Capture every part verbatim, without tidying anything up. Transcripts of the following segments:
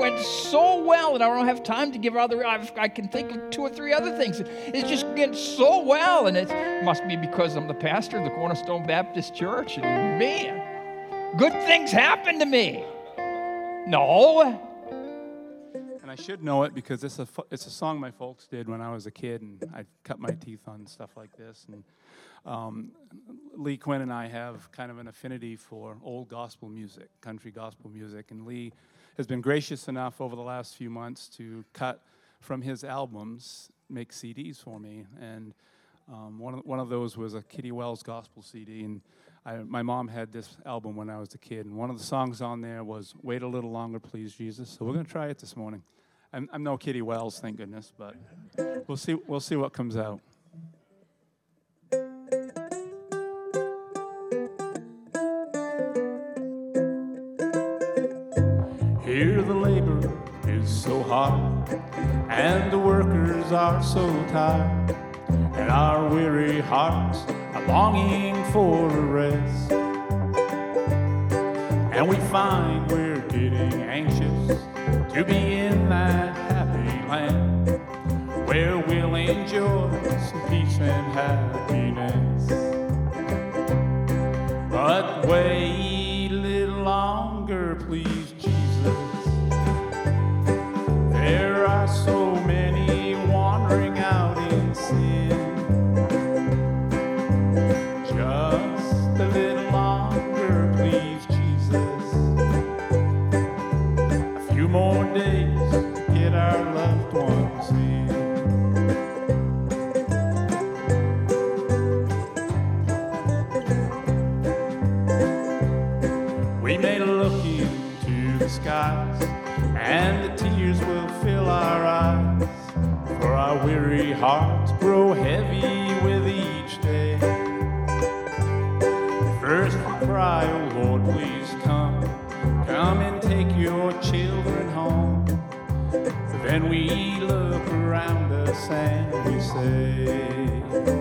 went so well, and I don't have time to give other, I've, I can think of two or three other things. It's just getting so well, and it must be because I'm the pastor of the Cornerstone Baptist Church, and man, good things happen to me. No. And I should know it because it's a, it's a song my folks did when I was a kid, and I cut my teeth on stuff like this. And um, Lee Quinn and I have kind of an affinity for old gospel music, country gospel music, and Lee has been gracious enough over the last few months to cut from his albums, make C Ds for me. And um, one, of, one of those was a Kitty Wells gospel C D, and I, my mom had this album when I was a kid, and one of the songs on there was "Wait a Little Longer, Please, Jesus." So we're going to try it this morning. I'm, I'm no Kitty Wells, thank goodness, but we'll see. We'll see what comes out. Here the labor is so hard, and the workers are so tired, and our weary hearts are longing for a rest. And we find we're getting anxious to be in that happy land where we'll enjoy some peace and happiness. But wait a little longer, please, Jesus. There are so many wandering out in sin. Just a little longer, please, Jesus. A few more days to get our loved ones in. We may look into the skies, and the tears will fill our eyes, for our weary hearts grow heavy with each day. First we cry, oh Lord, please come, come and take your children home. Then we look around us and we say,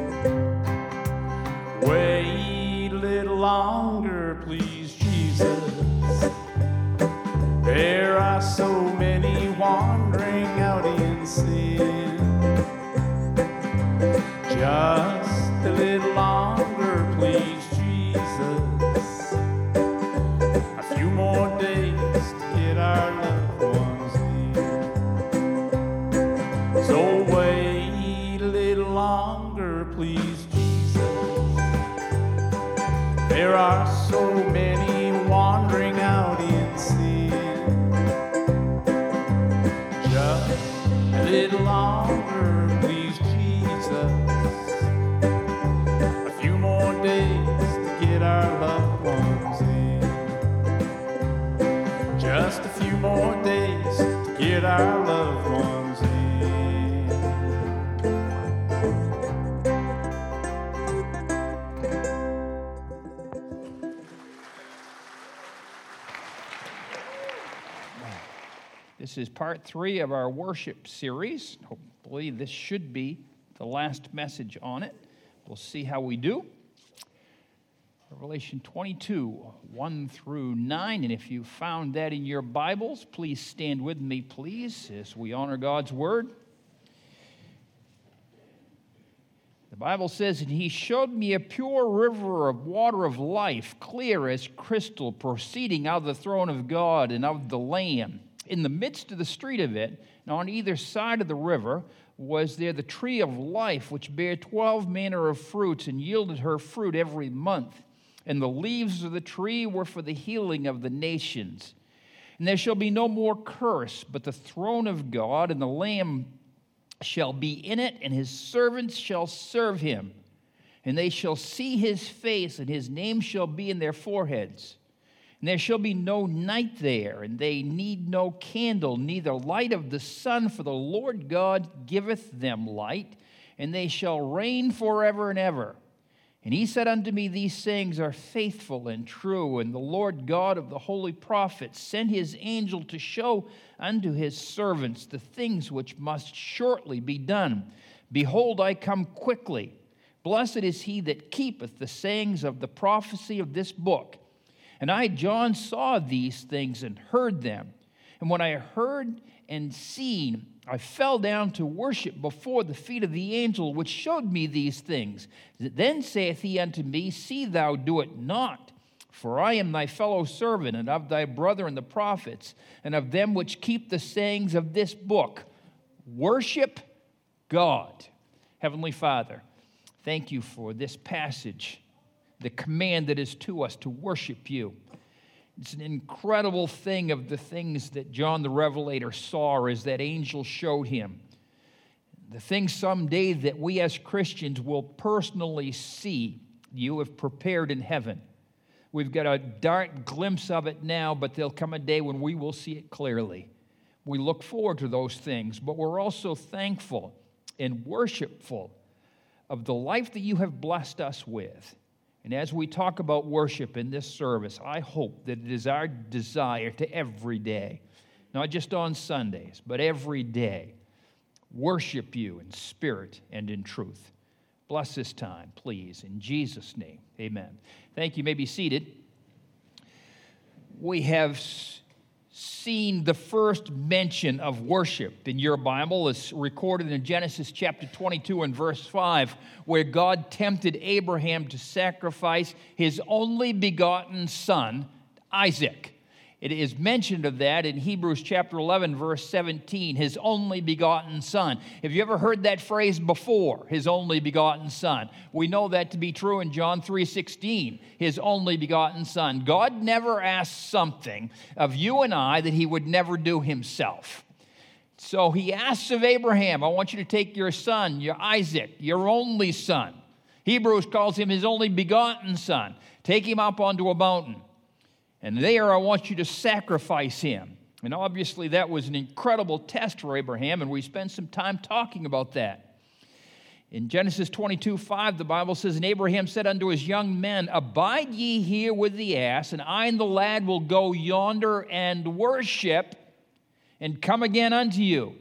wait a little longer, please, Jesus. There are so many wandering out in sin. Just a little longer, please, Jesus. A few more days to get our loved ones in. So wait a little longer, please, Jesus. There are so many wandering out in sin. A little longer, please, Jesus. A few more days to get our loved ones in. Just a few more days to get our loved ones in. This is part three of our worship series. Hopefully this should be the last message on it. We'll see how we do. Revelation twenty-two, one through nine. And if you found that in your Bibles, please stand with me, please, as we honor God's word. The Bible says, and he showed me a pure river of water of life, clear as crystal, proceeding out of the throne of God and of the Lamb. In the midst of the street of it, and on either side of the river, was there the tree of life, which bare twelve manner of fruits, and yielded her fruit every month. And the leaves of the tree were for the healing of the nations. And there shall be no more curse, but the throne of God and the Lamb shall be in it, and his servants shall serve him. And they shall see his face, and his name shall be in their foreheads. And there shall be no night there, and they need no candle, neither light of the sun, for the Lord God giveth them light, and they shall reign forever and ever. And he said unto me, these sayings are faithful and true, and the Lord God of the holy prophets sent his angel to show unto his servants the things which must shortly be done. Behold, I come quickly. Blessed is he that keepeth the sayings of the prophecy of this book. And I, John, saw these things and heard them. And when I heard and seen, I fell down to worship before the feet of the angel which showed me these things. Then saith he unto me, See thou do it not, for I am thy fellow servant, and of thy brethren the prophets, and of them which keep the sayings of this book. Worship God. Heavenly Father, thank you for this passage, the command that is to us to worship you. It's an incredible thing of the things that John the Revelator saw as that angel showed him. The things someday that we as Christians will personally see you have prepared in heaven. We've got a dark glimpse of it now, but there'll come a day when we will see it clearly. We look forward to those things, but we're also thankful and worshipful of the life that you have blessed us with. And as we talk about worship in this service, I hope that it is our desire to every day, not just on Sundays, but every day, worship you in spirit and in truth. Bless this time, please, in Jesus' name, amen. Thank you. You may be seated. We have seen the first mention of worship in your Bible. It's recorded in Genesis chapter twenty-two and verse five, where God tempted Abraham to sacrifice his only begotten son, Isaac. It is mentioned of that in Hebrews chapter eleven, verse seventeen, his only begotten son. Have you ever heard that phrase before, his only begotten son? We know that to be true in John three sixteen, his only begotten son. God never asked something of you and I that he would never do himself. So he asks of Abraham, I want you to take your son, your Isaac, your only son. Hebrews calls him his only begotten son. Take him up onto a mountain. And there I want you to sacrifice him. And obviously that was an incredible test for Abraham, and we spent some time talking about that. In Genesis twenty-two five, the Bible says, And Abraham said unto his young men, Abide ye here with the ass, and I and the lad will go yonder and worship, and come again unto you.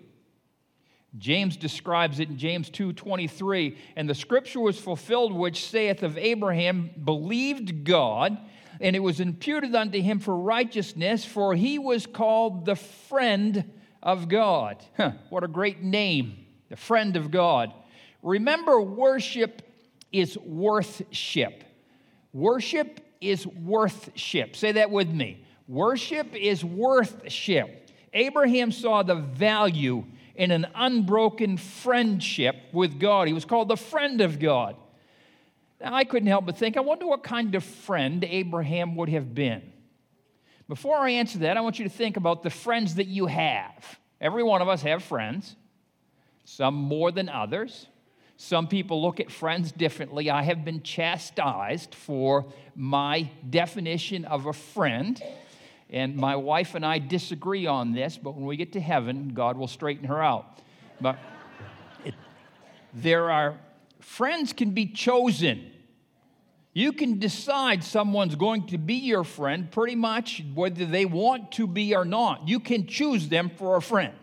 James describes it in James two twenty-three, And the scripture was fulfilled, which saith of Abraham, believed God, and it was imputed unto him for righteousness, for he was called the friend of God. Huh, what a great name, the friend of God. Remember, worship is worthship. Worship is worthship. Say that with me. Worship is worthship. Abraham saw the value in an unbroken friendship with God. He was called the friend of God. Now, I couldn't help but think, I wonder what kind of friend Abraham would have been. Before I answer that, I want you to think about the friends that you have. Every one of us have friends, some more than others. Some people look at friends differently. I have been chastised for my definition of a friend, and my wife and I disagree on this, but when we get to heaven, God will straighten her out. But it, there are, friends can be chosen. You can decide someone's going to be your friend pretty much whether they want to be or not. You can choose them for a friend.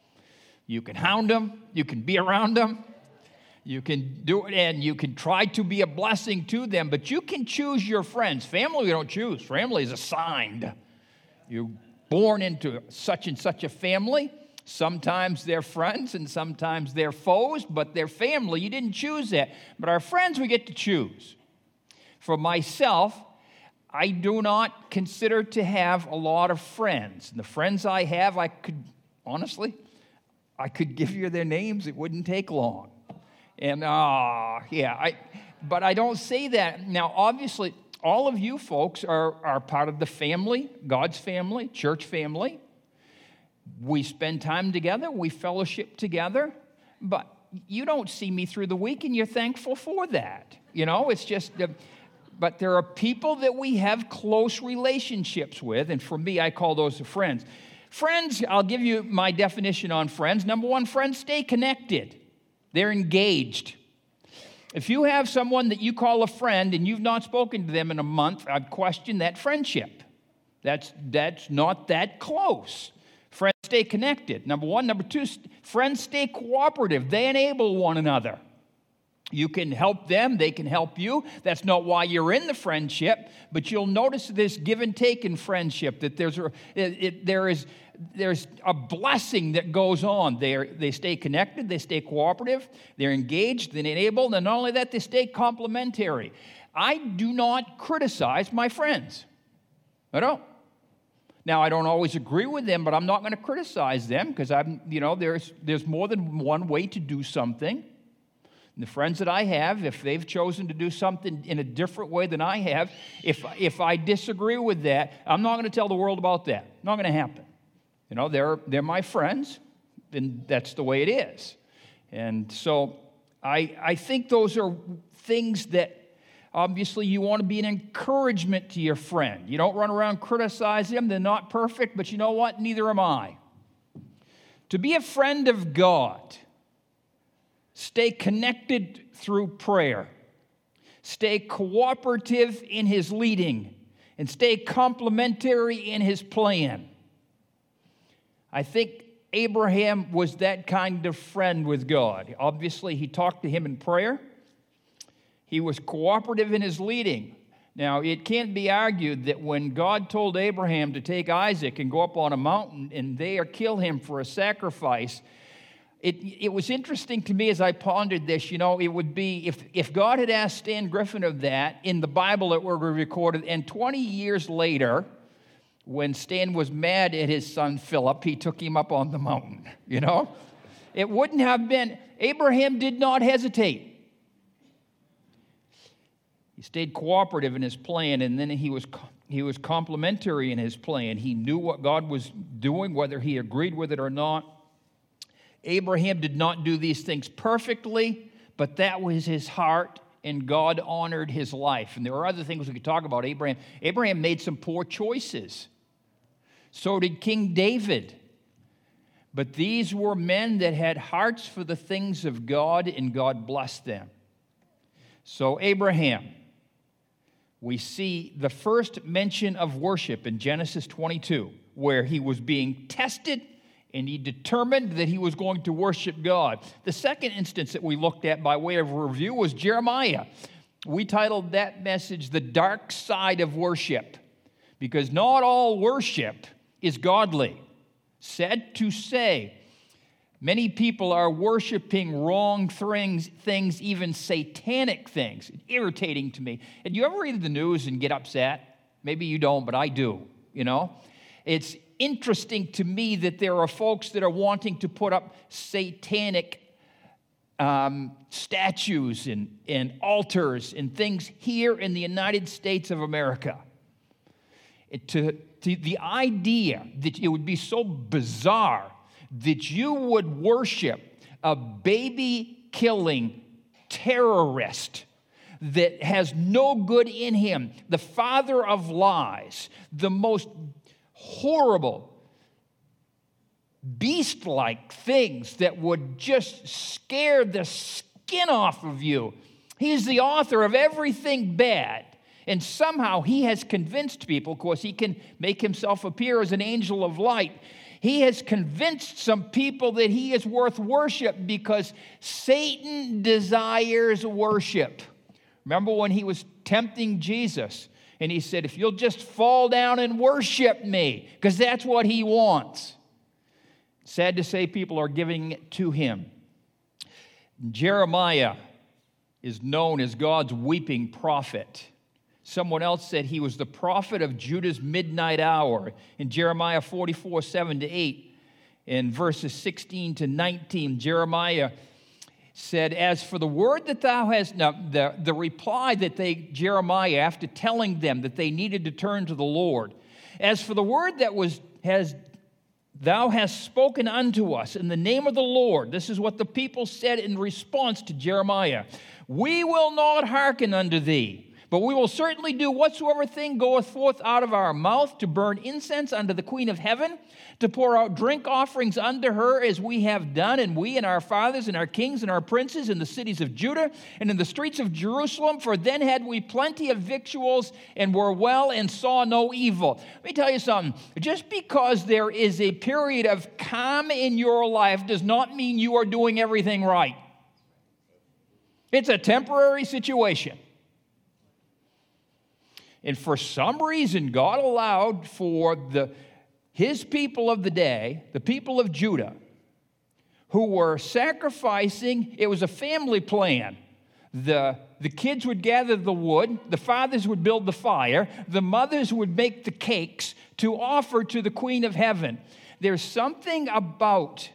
You can hound them. You can be around them. You can do it, and you can try to be a blessing to them, but you can choose your friends. Family, you don't choose. Family is assigned. You're born into such and such a family. Sometimes they're friends and sometimes they're foes, but they're family. You didn't choose that. But our friends, we get to choose. For myself, I do not consider to have a lot of friends. And the friends I have, I could, honestly, I could give you their names. It wouldn't take long. And, ah, uh, yeah, I, but I don't say that. Now, obviously, all of you folks are, are part of the family, God's family, church family. We spend time together. We fellowship together. But you don't see me through the week, and you're thankful for that. You know, it's just... Uh, But there are people that we have close relationships with, and for me, I call those friends. Friends, I'll give you my definition on friends. Number one, friends stay connected. They're engaged. If you have someone that you call a friend and you've not spoken to them in a month, I'd question that friendship. That's, that's not that close. Friends stay connected. Number one. Number two, friends stay cooperative. They enable one another. You can help them, they can help you. That's not why you're in the friendship, but you'll notice this give and take in friendship, that there's a, it, it, there is there's a blessing that goes on. They they stay connected, they stay cooperative, they're engaged, they're enabled, and not only that, they stay complementary. I do not criticize my friends. I don't. Now, I don't always agree with them, but I'm not going to criticize them because I'm, you know, there's there's more than one way to do something. And the friends that I have, if they've chosen to do something in a different way than I have, if if I disagree with that, I'm not going to tell the world about that. Not going to happen. You know, they're they're my friends, and that's the way it is. And so I I think those are things that obviously you want to be an encouragement to your friend. You don't run around criticizing them. They're not perfect, but you know what? Neither am I. To be a friend of God, stay connected through prayer. Stay cooperative in his leading. And stay complementary in his plan. I think Abraham was that kind of friend with God. Obviously, he talked to him in prayer. He was cooperative in his leading. Now, it can't be argued that when God told Abraham to take Isaac and go up on a mountain and there kill him for a sacrifice, It, it was interesting to me as I pondered this, you know, it would be, if, if God had asked Stan Griffin of that, in the Bible it would be recorded, and twenty years later, when Stan was mad at his son Philip, he took him up on the mountain, you know? It wouldn't have been, Abraham did not hesitate. He stayed cooperative in his plan, and then he was he was complementary in his plan. He knew what God was doing, whether he agreed with it or not. Abraham did not do these things perfectly, but that was his heart, and God honored his life. And there are other things we could talk about Abraham. Abraham made some poor choices. So did King David. But these were men that had hearts for the things of God, and God blessed them. So Abraham, we see the first mention of worship in Genesis twenty-two, where he was being tested and he determined that he was going to worship God. The second instance that we looked at by way of review was Jeremiah. We titled that message, The Dark Side of Worship, because not all worship is godly. Sad to say, many people are worshiping wrong things, things, even satanic things. It's irritating to me. And you ever read the news and get upset? Maybe you don't, but I do, you know? It's interesting to me that there are folks that are wanting to put up satanic um, statues and, and altars and things here in the United States of America. It, to, to the idea that it would be so bizarre that you would worship a baby-killing terrorist that has no good in him, the father of lies, the most horrible, beast-like things that would just scare the skin off of you. He's the author of everything bad. And somehow he has convinced people, of course, he can make himself appear as an angel of light. He has convinced some people that he is worth worship because Satan desires worship. Remember when he was tempting Jesus? And he said, if you'll just fall down and worship me, because that's what he wants. Sad to say, people are giving it to him. Jeremiah is known as God's weeping prophet. Someone else said he was the prophet of Judah's midnight hour. In Jeremiah forty-four, seven to eight, in verses sixteen to nineteen, Jeremiah said, as for the word that thou hast, now the, the reply that they, Jeremiah, after telling them that they needed to turn to the Lord, as for the word that was, has, thou hast spoken unto us in the name of the Lord, this is what the people said in response to Jeremiah, we will not hearken unto thee, but we will certainly do whatsoever thing goeth forth out of our mouth to burn incense unto the Queen of heaven, to pour out drink offerings unto her as we have done, and we and our fathers and our kings and our princes in the cities of Judah and in the streets of Jerusalem, for then had we plenty of victuals and were well and saw no evil. Let me tell you something. Just because there is a period of calm in your life does not mean you are doing everything right. It's a temporary situation. And for some reason, God allowed for the, his people of the day, the people of Judah, who were sacrificing. It was a family plan. The, the kids would gather the wood, the fathers would build the fire, the mothers would make the cakes to offer to the Queen of Heaven. There's something about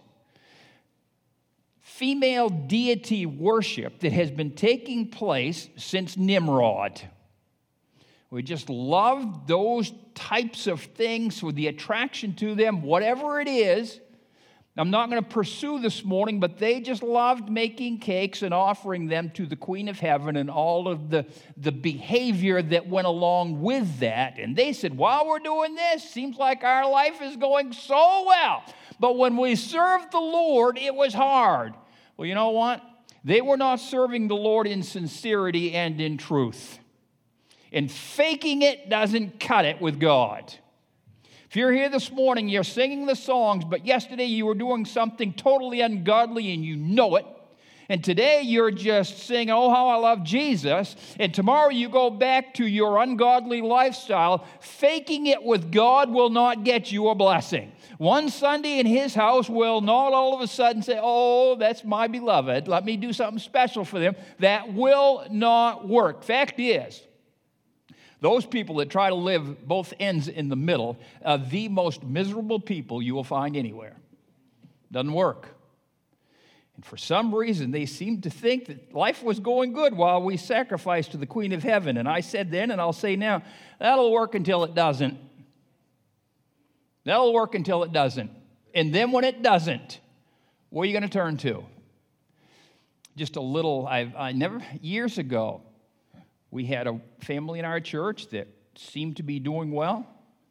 female deity worship that has been taking place since Nimrod. We just love those types of things with the attraction to them, whatever it is. I'm not going to pursue this morning, but they just loved making cakes and offering them to the Queen of Heaven and all of the, the behavior that went along with that. And they said, while we're doing this, seems like our life is going so well. But when we served the Lord, it was hard. Well, you know what? They were not serving the Lord in sincerity and in truth. And faking it doesn't cut it with God. If you're here this morning, you're singing the songs, but yesterday you were doing something totally ungodly and you know it. And today you're just singing, oh, how I love Jesus. And tomorrow you go back to your ungodly lifestyle. Faking it with God will not get you a blessing. One Sunday in his house will not all of a sudden say, oh, that's my beloved. Let me do something special for them. That will not work. Fact is, those people that try to live both ends in the middle are the most miserable people you will find anywhere. Doesn't work. And for some reason, they seem to think that life was going good while we sacrificed to the Queen of Heaven. And I said then, and I'll say now, that'll work until it doesn't. That'll work until it doesn't. And then when it doesn't, what are you going to turn to? Just a little, I've, I never, years ago, we had a family in our church that seemed to be doing well.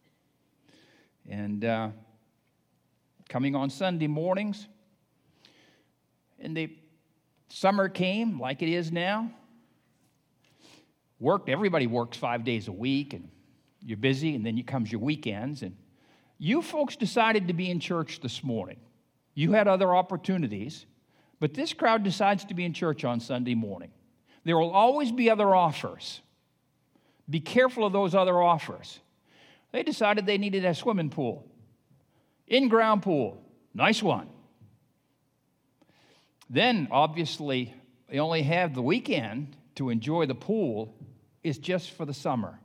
And uh, coming on Sunday mornings, and the summer came like it is now. Worked, everybody works five days a week, and you're busy, and then you comes your weekends. And you folks decided to be in church this morning. You had other opportunities, but this crowd decides to be in church on Sunday morning. There will always be other offers. Be careful of those other offers. They decided they needed a swimming pool. In-ground pool. Nice one. Then, obviously, they only have the weekend to enjoy the pool. Is just for the summer.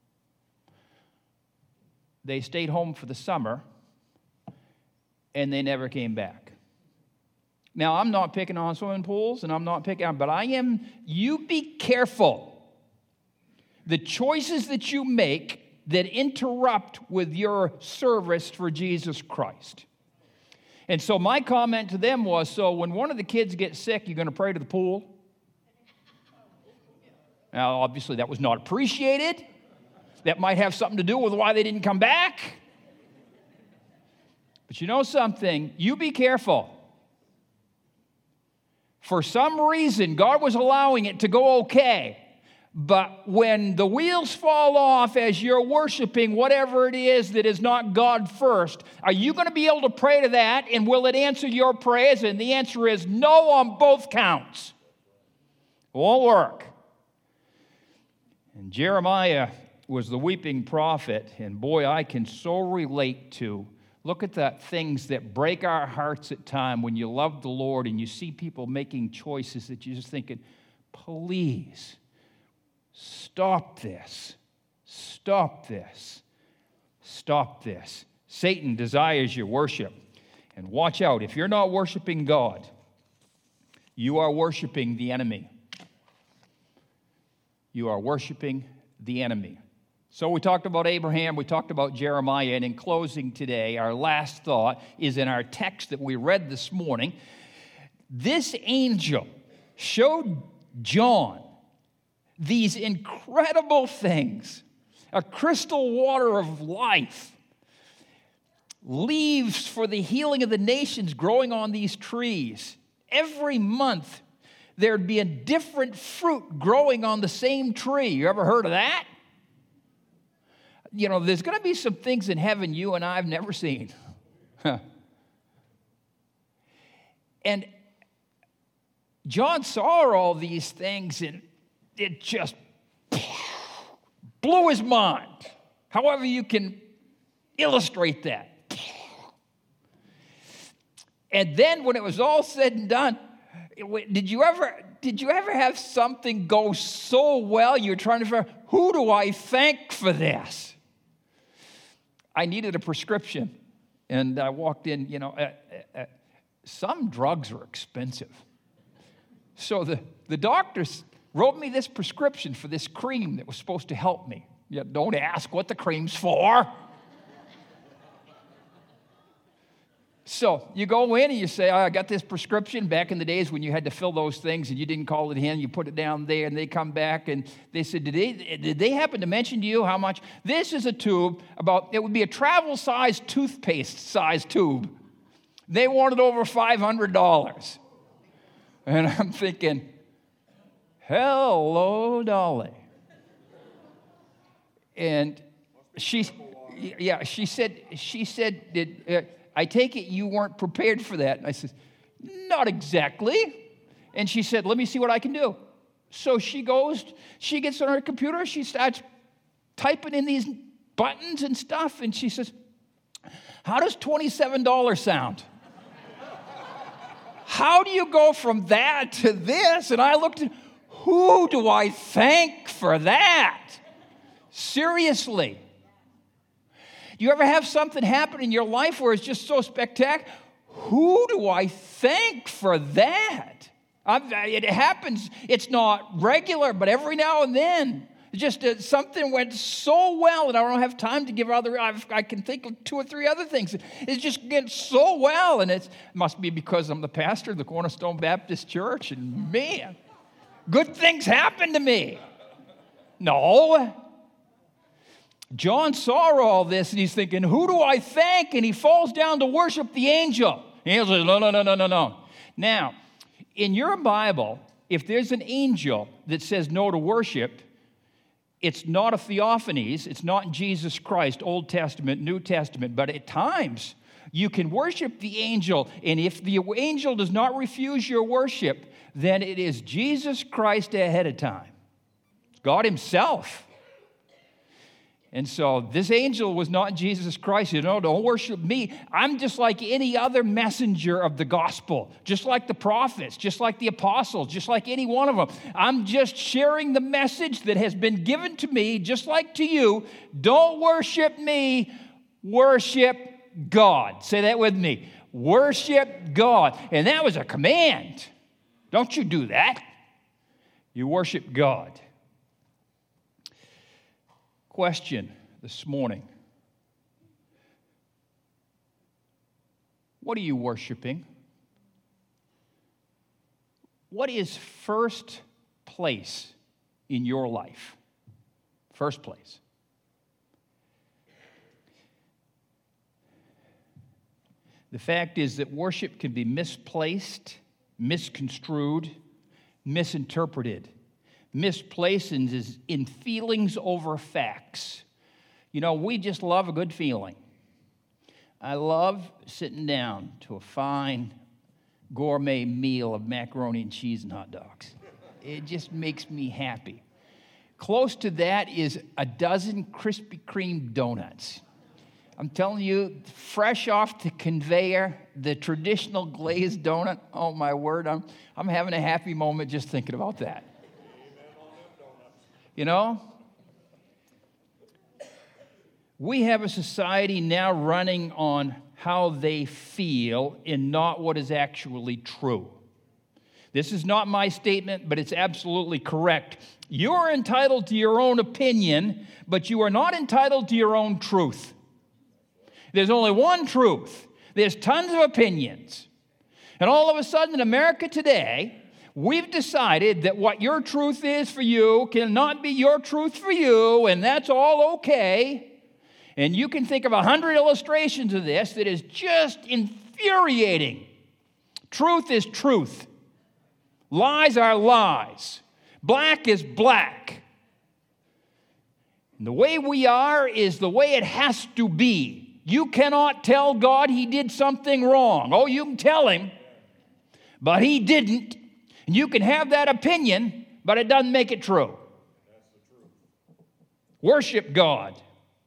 They stayed home for the summer, and they never came back. Now, I'm not picking on swimming pools, and I'm not picking on, but I am, you be careful. The choices that you make that interrupt with your service for Jesus Christ. And so my comment to them was, so when one of the kids gets sick, you're going to pray to the pool? Now, obviously, that was not appreciated. That might have something to do with why they didn't come back. But you know something? You be careful. For some reason, God was allowing it to go okay. But when the wheels fall off as you're worshiping whatever it is that is not God first, are you going to be able to pray to that, and will it answer your prayers? And the answer is no on both counts. It won't work. And Jeremiah was the weeping prophet, and boy, I can so relate to. Look at the things that break our hearts at times when you love the Lord and you see people making choices that you're just thinking, please, stop this. Stop this. Stop this. Satan desires your worship. And watch out, if you're not worshiping God, you are worshiping the enemy. You are worshiping the enemy. So we talked about Abraham, we talked about Jeremiah, and in closing today, our last thought is in our text that we read this morning. This angel showed John these incredible things, a crystal water of life, leaves for the healing of the nations growing on these trees. Every month, there'd be a different fruit growing on the same tree. You ever heard of that? You know, there's going to be some things in heaven you and I have never seen. And John saw all these things, and it just blew his mind. However you can illustrate that. And then when it was all said and done, it, did you ever did you ever have something go so well you're trying to figure out, who do I thank for this? I needed a prescription, and I walked in, you know, uh, uh, some drugs are expensive. So the, the doctors wrote me this prescription for this cream that was supposed to help me. Yeah, don't ask what the cream's for. So you go in and you say, oh, I got this prescription. Back in the days when you had to fill those things and you didn't call it in, you put it down there, and they come back and they said, did they, did they happen to mention to you how much? This is a tube about, it would be a travel-sized toothpaste-sized tube. They wanted over five hundred dollars. And I'm thinking, hello, Dolly. And she, yeah, she said, she said, did, uh, I take it you weren't prepared for that. And I said, not exactly. And she said, let me see what I can do. So she goes, she gets on her computer, she starts typing in these buttons and stuff, and she says, how does twenty-seven dollars sound? How do you go from that to this? And I looked at, who do I thank for that? Seriously. Do you ever have something happen in your life where it's just so spectacular? Who do I thank for that? I've, it happens. It's not regular, but every now and then. Just uh, something went so well, and I don't have time to give other, I've, I can think of two or three other things. It's just getting so well, and it's, it must be because I'm the pastor of the Cornerstone Baptist Church, and man, good things happen to me. No. John saw all this, and he's thinking, who do I thank? And he falls down to worship the angel. The angel says, no, no, no, no, no, no. Now, in your Bible, if there's an angel that says no to worship, it's not a theophanies, it's not Jesus Christ, Old Testament, New Testament, but at times you can worship the angel, and if the angel does not refuse your worship, then it is Jesus Christ ahead of time. God himself. And so this angel was not Jesus Christ. You know, don't worship me. I'm just like any other messenger of the gospel, just like the prophets, just like the apostles, just like any one of them. I'm just sharing the message that has been given to me, just like to you. Don't worship me, worship God. Say that with me. Worship God. And that was a command. Don't you do that. You worship God. Question this morning. What are you worshiping? What is first place in your life? First place. The fact is that worship can be misplaced, misconstrued, misinterpreted. Misplaced is in feelings over facts. You know, we just love a good feeling. I love sitting down to a fine gourmet meal of macaroni and cheese and hot dogs. It just makes me happy. Close to that is a dozen Krispy Kreme donuts. I'm telling you, fresh off the conveyor, the traditional glazed donut, oh my word, I'm, I'm having a happy moment just thinking about that. You know, we have a society now running on how they feel and not what is actually true. This is not my statement, but it's absolutely correct. You are entitled to your own opinion, but you are not entitled to your own truth. There's only one truth. There's tons of opinions. And all of a sudden in America today, we've decided that what your truth is for you cannot be your truth for you, and that's all okay. And you can think of a hundred illustrations of this that is just infuriating. Truth is truth. Lies are lies. Black is black. And the way we are is the way it has to be. You cannot tell God he did something wrong. Oh, you can tell him, but he didn't. And you can have that opinion, but it doesn't make it true. Worship God.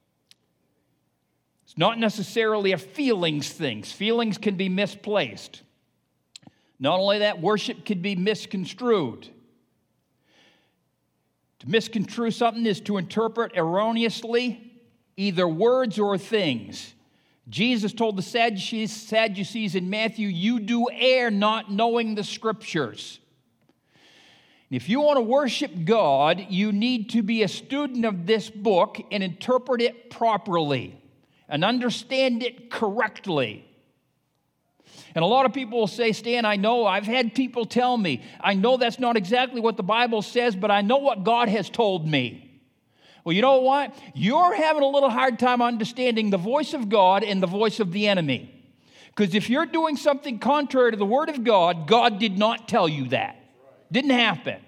It's not necessarily a feelings thing. Feelings can be misplaced. Not only that, worship can be misconstrued. To misconstrue something is to interpret erroneously either words or things. Jesus told the Sadducees, Sadducees in Matthew, you do err not knowing the Scriptures. And if you want to worship God, you need to be a student of this book and interpret it properly and understand it correctly. And a lot of people will say, Stan, I know, I've had people tell me, I know that's not exactly what the Bible says, but I know what God has told me. Well, you know what? You're having a little hard time understanding the voice of God and the voice of the enemy. Because if you're doing something contrary to the Word of God, God did not tell you that. Didn't happen.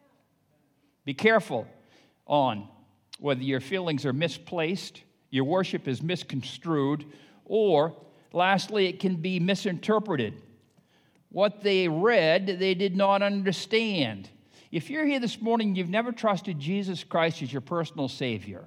Be careful on whether your feelings are misplaced, your worship is misconstrued, or lastly, it can be misinterpreted. What they read, they did not understand. If you're here this morning, you've never trusted Jesus Christ as your personal Savior,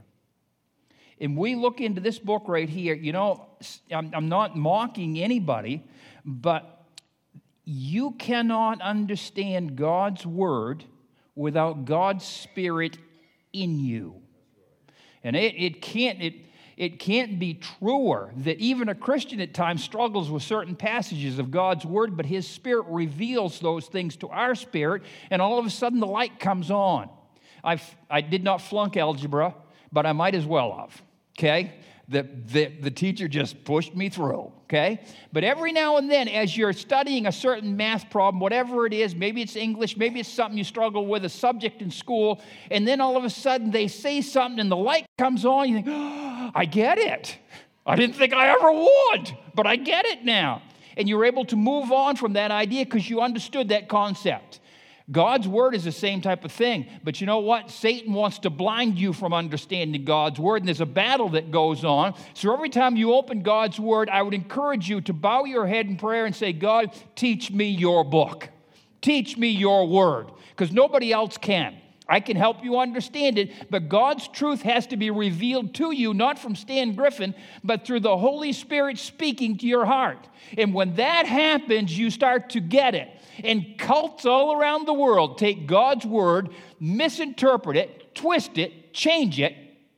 and we look into this book right here, you know, I'm, I'm not mocking anybody, but you cannot understand God's Word without God's Spirit in you. And it, it can't... It, It can't be truer that even a Christian at times struggles with certain passages of God's Word, but His Spirit reveals those things to our spirit, and all of a sudden the light comes on. I I did not flunk algebra, but I might as well have, okay? The, the, the teacher just pushed me through, okay? But every now and then, as you're studying a certain math problem, whatever it is, maybe it's English, maybe it's something you struggle with, a subject in school, and then all of a sudden they say something and the light comes on, you think, oh, I get it. I didn't think I ever would, but I get it now. And you're able to move on from that idea because you understood that concept. God's Word is the same type of thing. But you know what? Satan wants to blind you from understanding God's Word, and there's a battle that goes on. So every time you open God's Word, I would encourage you to bow your head in prayer and say, God, teach me your book. Teach me your Word, because nobody else can. I can help you understand it, but God's truth has to be revealed to you, not from Stan Griffin, but through the Holy Spirit speaking to your heart. And when that happens, you start to get it. And cults all around the world take God's Word, misinterpret it, twist it, change it,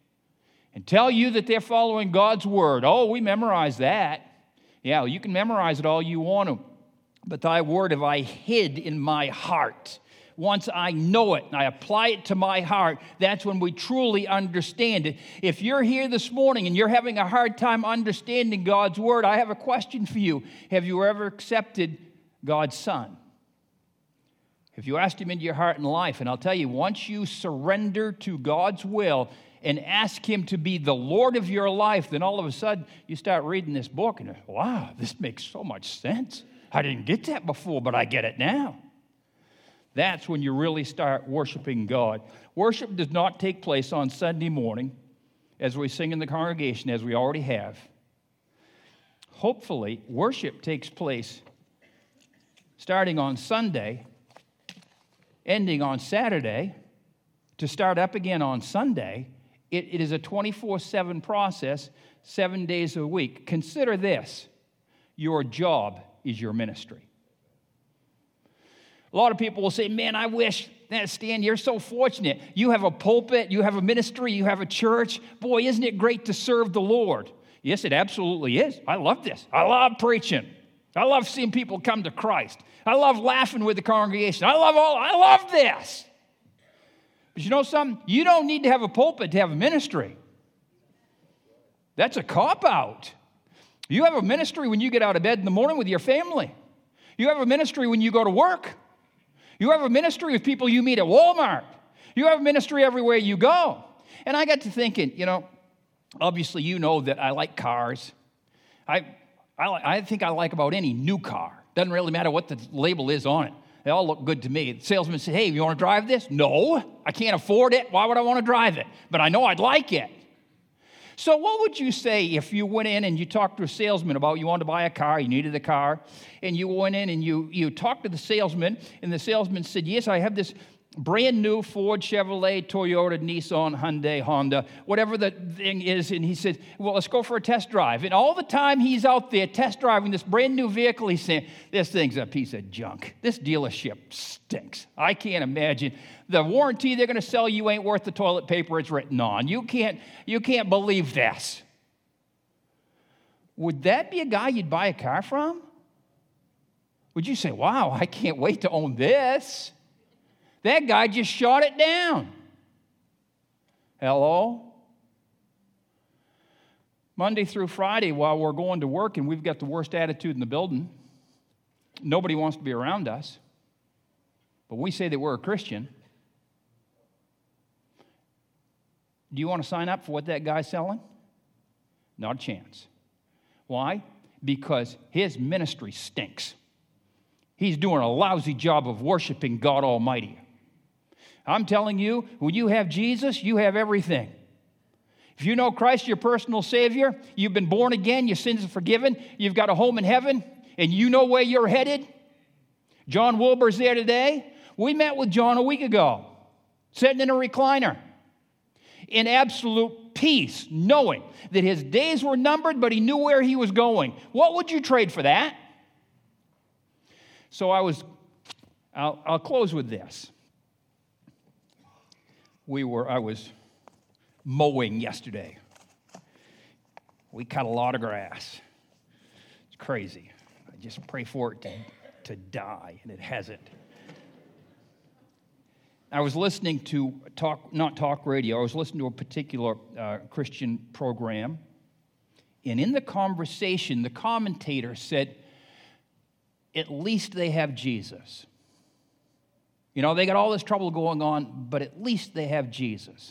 and tell you that they're following God's Word. Oh, we memorize that. Yeah, well, you can memorize it all you want to, but thy Word have I hid in my heart. Once I know it and I apply it to my heart, that's when we truly understand it. If you're here this morning and you're having a hard time understanding God's Word, I have a question for you. Have you ever accepted God's Son? Have you asked Him into your heart and life? And I'll tell you, once you surrender to God's will and ask Him to be the Lord of your life, then all of a sudden you start reading this book and, wow, this makes so much sense. I didn't get that before, but I get it now. That's when you really start worshiping God. Worship does not take place on Sunday morning as we sing in the congregation, as we already have. Hopefully, worship takes place starting on Sunday, ending on Saturday, to start up again on Sunday. It, it is a twenty-four seven process, seven days a week. Consider this: your job is your ministry. A lot of people will say, man, I wish, Stan, you're so fortunate. You have a pulpit, you have a ministry, you have a church. Boy, isn't it great to serve the Lord? Yes, it absolutely is. I love this. I love preaching. I love seeing people come to Christ. I love laughing with the congregation. I love all, I love this. But you know something? You don't need to have a pulpit to have a ministry. That's a cop-out. You have a ministry when you get out of bed in the morning with your family. You have a ministry when you go to work. You have a ministry with people you meet at Walmart. You have a ministry everywhere you go. And I got to thinking, you know, obviously you know that I like cars. I, I, I think I like about any new car. Doesn't really matter what the label is on it. They all look good to me. The salesman said, hey, you want to drive this? No, I can't afford it. Why would I want to drive it? But I know I'd like it. So what would you say if you went in and you talked to a salesman about you wanted to buy a car, you needed a car, and you went in and you, you talked to the salesman, and the salesman said, yes, I have this brand new Ford, Chevrolet, Toyota, Nissan, Hyundai, Honda, whatever the thing is, and he said, well, let's go for a test drive. And all the time he's out there test driving this brand new vehicle, he's saying, this thing's a piece of junk. This dealership stinks. I can't imagine. The warranty they're going to sell you ain't worth the toilet paper it's written on. You can't, you can't believe this. Would that be a guy you'd buy a car from? Would you say, wow, I can't wait to own this? That guy just shot it down. Hello? Monday through Friday while we're going to work and we've got the worst attitude in the building, nobody wants to be around us, but we say that we're a Christian. Do you want to sign up for what that guy's selling? Not a chance. Why? Because his ministry stinks. He's doing a lousy job of worshiping God Almighty. I'm telling you, when you have Jesus, you have everything. If you know Christ, your personal Savior, you've been born again, your sins are forgiven, you've got a home in heaven, and you know where you're headed. John Wilbur's there today. We met with John a week ago, sitting in a recliner, in absolute peace, knowing that his days were numbered, but he knew where he was going. What would you trade for that? So I was, I'll, I'll close with this. We were, I was mowing yesterday. We cut a lot of grass. It's crazy. I just pray for it to, to die, and it hasn't. I was listening to talk, not talk radio, I was listening to a particular uh, Christian program, and in the conversation, the commentator said, at least they have Jesus. You know, they got all this trouble going on, but at least they have Jesus.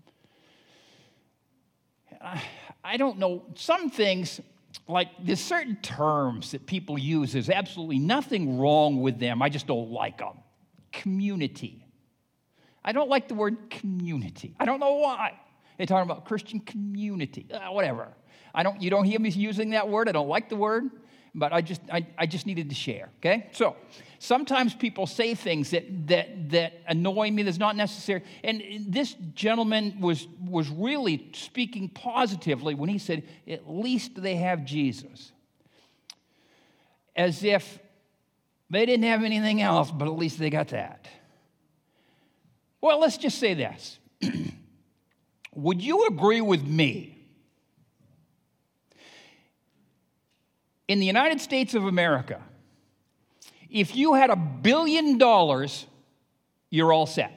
I, I don't know, some things, like there's certain terms that people use, there's absolutely nothing wrong with them, I just don't like them. Community. I don't like the word community. I don't know why. They're talking about Christian community, uh, whatever. I don't. You don't hear me using that word. I don't like the word, but I just, I, I just needed to share. Okay. So sometimes people say things that that that annoy me. That's not necessary. And this gentleman was was really speaking positively when he said, "At least they have Jesus," as if they didn't have anything else, but at least they got that. Well, let's just say this. Would you agree with me? In the United States of America, if you had a billion dollars, you're all set.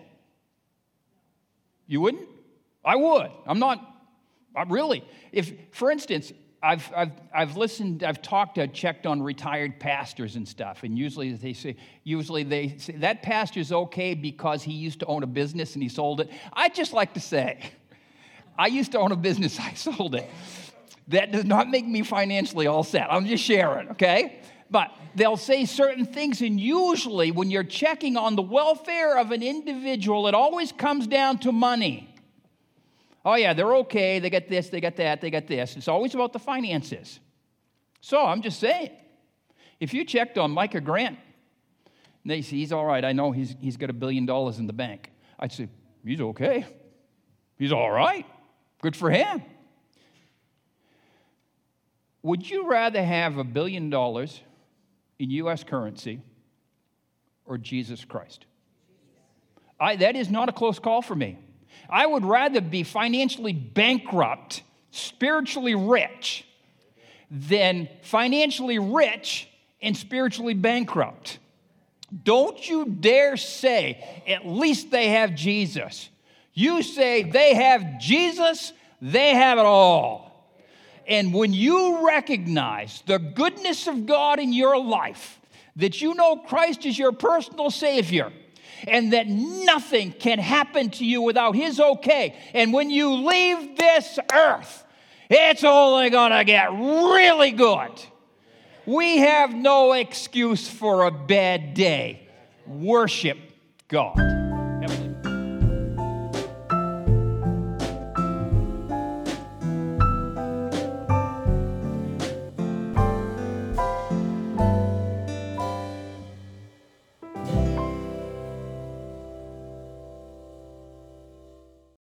You wouldn't? I would. I'm not, I'm really. If, for instance, I've, I've, I've listened, I've talked, I've checked on retired pastors and stuff, and usually they say, usually they say, that pastor's okay because he used to own a business and he sold it. I'd just like to say, I used to own a business, I sold it. That does not make me financially all set. I'm just sharing, okay? But they'll say certain things, and usually when you're checking on the welfare of an individual, it always comes down to money. Oh, yeah, they're okay. They got this, they got that, they got this. It's always about the finances. So I'm just saying, if you checked on Micah Grant, and they say, he's all right, I know he's, he's got a billion dollars in the bank. I'd say, he's okay. He's all right. Good for him. Would you rather have a billion dollars in U S currency or Jesus Christ? I, that is not a close call for me. I would rather be financially bankrupt, spiritually rich, than financially rich and spiritually bankrupt. Don't you dare say, at least they have Jesus. You say they have Jesus, they have it all. And when you recognize the goodness of God in your life, that you know Christ is your personal Savior, and that nothing can happen to you without His okay, and when you leave this earth, it's only going to get really good. We have no excuse for a bad day. Worship God.